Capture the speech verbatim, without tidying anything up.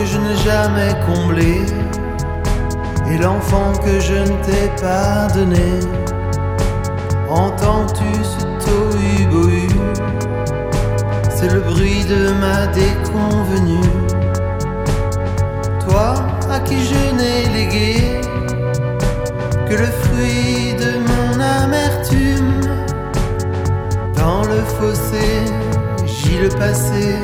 que je n'ai jamais comblé, et l'enfant que je ne t'ai pas donné. Entends-tu ce tohu-bohu? C'est le bruit de ma déconvenue. Toi à qui je n'ai légué que le fruit de mon amertume. Dans le fossé, gît le passé.